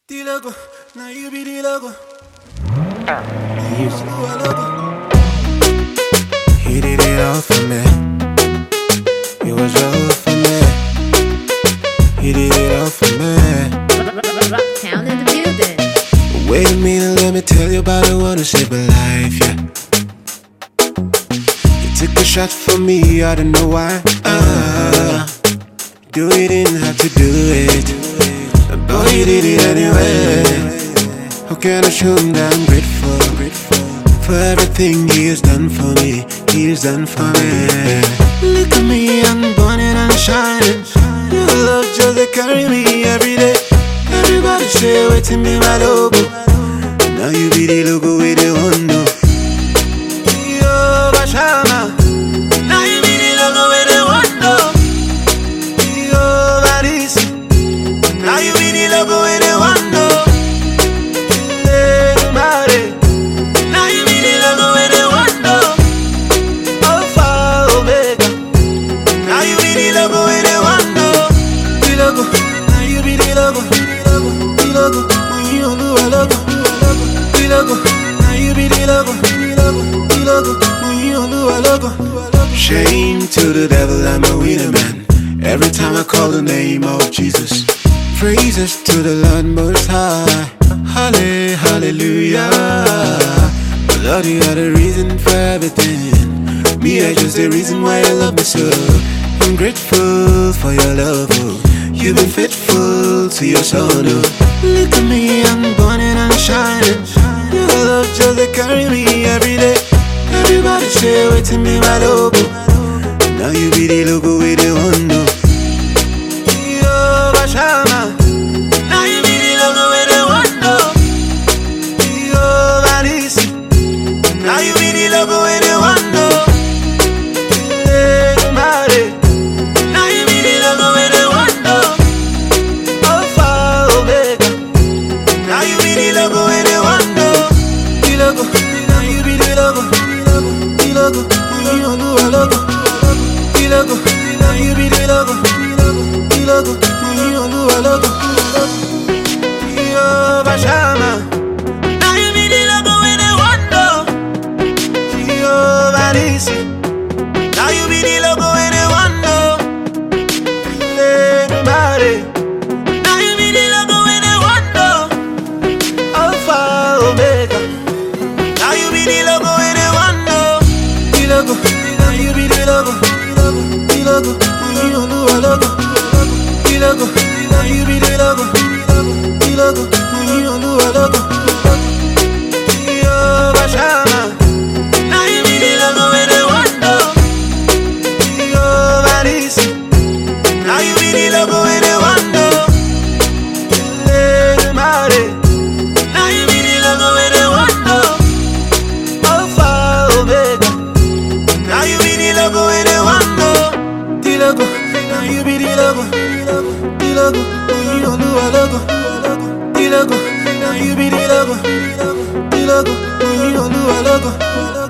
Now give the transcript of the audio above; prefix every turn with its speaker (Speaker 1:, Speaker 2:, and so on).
Speaker 1: The logo, now you be the logo. He did it all for me. It was all for me. He did it all for me.
Speaker 2: Rocktown in the building.
Speaker 1: Wait a minute, let me tell you about the one who saved my life, yeah. You took a shot for me, I don't know why. You didn't have to do it. But he did it anyway. How can I show him that I'm grateful for everything he has done for me? He has done for me. Look at me, I'm burning and shining. Your love just they carry me every day. Everybody say waiting be my logo. Now you be the logo with the window. Yo, Bashama. Now you be the logo with the window. Yo, Barisi. Now you be the logo with the window. Hey, Mare. Now you be the logo with the window. Alpha, Omega. Now you be the logo with the window. The logo. Now you be the logo. The logo. When you do a logo. The logo. Now you be the logo. The logo. When you do a logo. Shame to the devil, I'm a winner man. Every time I call the name of Jesus. Praises to the Lord Most High. Hallelujah. Lord, you are the reason for everything. Me, I just the reason why you love me so. I'm grateful for your love, oh. You've been faithful to your son, oh. Look at me, I'm burning and shining. Your love just they carry me every day. Everybody say wait to me my logo. Now you be the logo with the window. Yo, Bashama. Now you be the logo with the window. Yo, Barisi. Now you be the logo with the window. Hey, Mare. Now you be the logo with the window. Alpha, Omega. Now you be the logo with the window. The logo. Now you be the logo. The logo. When you do a logo. The logo. Now you be the logo. The logo. When you do a logo. Yo, Bashama. Now you be the logo with the window. Yo, Barisi. Now you be the logo with the window. Hey, Mare. Now you be the logo with the window. Alpha, Omega. Now you be the logo with the window. The logo. Now you be the logo. The logo. When you do a logo. The logo. Now you be the logo. The logo. When you do a logo. Yo, Bashama. Now you be the logo with the window. Yo, Barisi. Now you be the logo with the window. Hey, Mare. Now you be the logo with the window. Alpha, Omega. Now you be the logo with the window. The logo. Now you be the logo. The logo. When you do a logo. The logo. Now you be the logo. The logo. When you do a logo.